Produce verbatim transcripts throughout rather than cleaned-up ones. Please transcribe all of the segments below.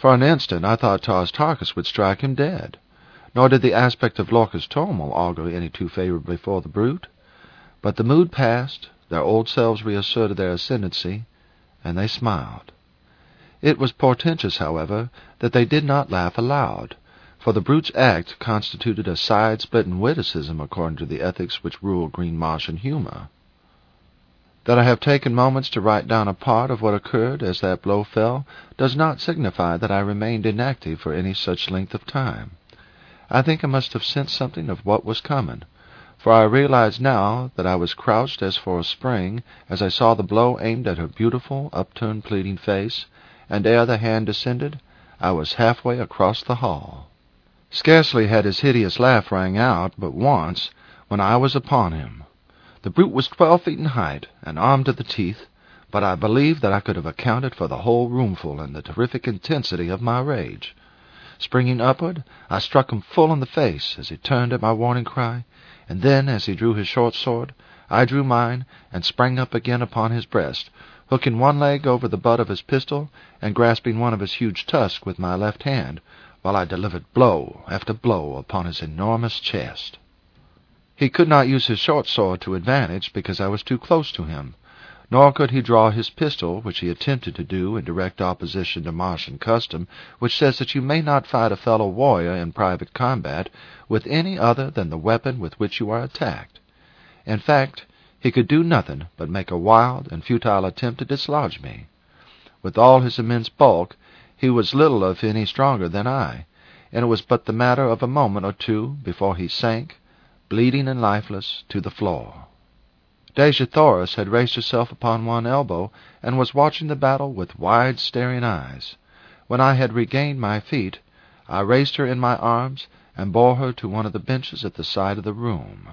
For an instant I thought Tars Tarkas would strike him dead, nor did the aspect of Lorca's Tormal augur any too favorably for the brute. But the mood passed, their old selves reasserted their ascendancy, and they smiled. It was portentous, however, that they did not laugh aloud, for the brute's act constituted a side-splitting witticism according to the ethics which rule green Martian humor. That I have taken moments to write down a part of what occurred as that blow fell does not signify that I remained inactive for any such length of time. I think I must have sensed something of what was coming, for I realized now that I was crouched as for a spring as I saw the blow aimed at her beautiful, upturned, pleading face, and ere the hand descended, I was halfway across the hall. Scarcely had his hideous laugh rang out but once when I was upon him. The brute was twelve feet in height, and armed to the teeth, but I believe that I could have accounted for the whole roomful in the terrific intensity of my rage. Springing upward, I struck him full in the face as he turned at my warning cry, and then, as he drew his short sword, I drew mine and sprang up again upon his breast, hooking one leg over the butt of his pistol and grasping one of his huge tusks with my left hand, while I delivered blow after blow upon his enormous chest. He could not use his short sword to advantage because I was too close to him, nor could he draw his pistol, which he attempted to do in direct opposition to Martian custom, which says that you may not fight a fellow warrior in private combat with any other than the weapon with which you are attacked. In fact, he could do nothing but make a wild and futile attempt to dislodge me. With all his immense bulk, he was little if any stronger than I, and it was but the matter of a moment or two before he sank, bleeding and lifeless, to the floor. Dejah Thoris had raised herself upon one elbow and was watching the battle with wide, staring eyes. When I had regained my feet, I raised her in my arms and bore her to one of the benches at the side of the room.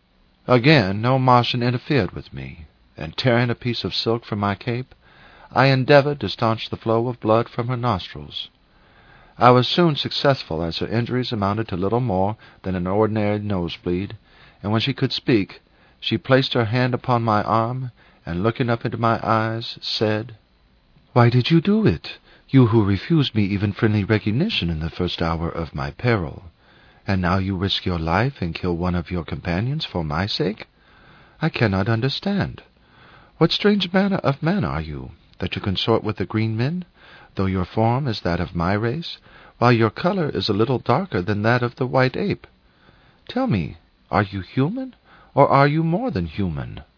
Again no Martian interfered with me, and tearing a piece of silk from my cape, I endeavored to staunch the flow of blood from her nostrils. I was soon successful, as her injuries amounted to little more than an ordinary nosebleed, and when she could speak, she placed her hand upon my arm, and looking up into my eyes, said, "Why did you do it, you who refused me even friendly recognition in the first hour of my peril? And now you risk your life and kill one of your companions for my sake? I cannot understand. What strange manner of man are you, that you consort with the green men, though your form is that of my race, while your color is a little darker than that of the white ape? Tell me, are you human, or are you more than human?"